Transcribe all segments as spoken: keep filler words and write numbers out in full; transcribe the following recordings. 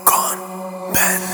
ماکان بند.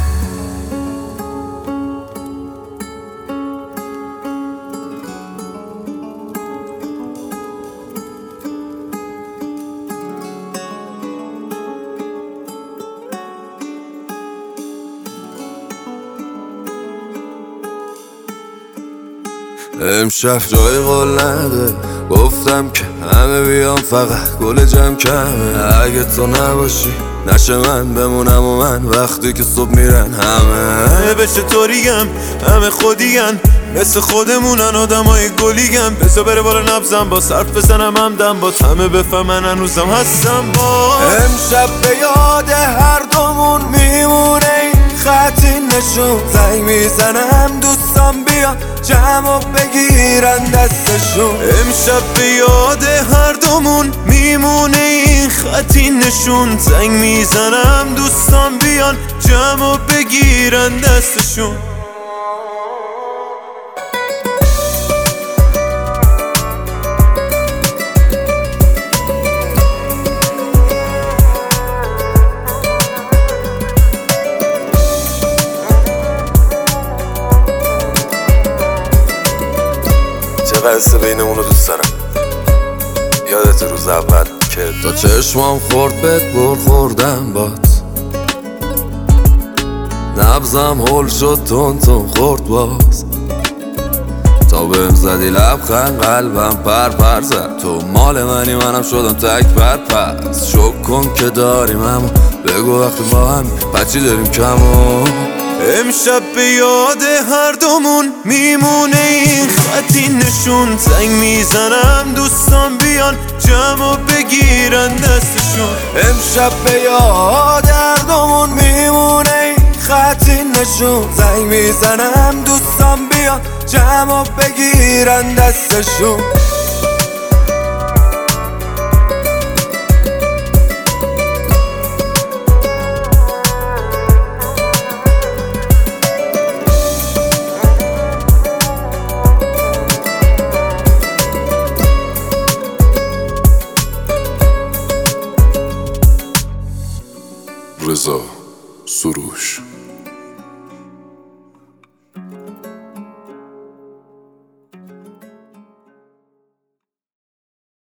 امشب جای قول نده، گفتم که همه بیام فقط گل جمع کمه. اگه تو نباشی نشه من بمونم و من وقتی که صبح میرن همه به چطوریم همه خودیگن مثل خودمونن آدم های گلیگن. بزا بره بالا نبزم با صرف بزنم همدم با همه بفهمن هنوزم هستم با. امشب به یاد هر دومون میمونه این خطی نشون. زنگ میزنم دوستان بیان جمع و بگیرن دستشون. امشب به یاد هر دومون میمونه این خطی نشون. زنگ میزنم دوستان بیان جمع و بگیرن دستشون. چه قصه بین اونو دوست دارم. یادت روز اول که تا چشمام خورد بهت بر خوردم بات. نبزم هل شد تون تون خورد باز. تا بهم زدی لبخند قلبم پر پر زد. تو مال منی منم شدم تک پر پس. شک کن که داریم اما بگو وقتی با هم بچی داریم کمو. امشب به یاد هر دومون میمونه این خطی نشون. زنگ میزنم دوستان بیان جمع و بگیرن دستشون. امشب به یاد هر دومون میمونه این خطی نشون. زنگ میزنم دوستان بیان جمع و بگیرن دستشون. رضا سروش.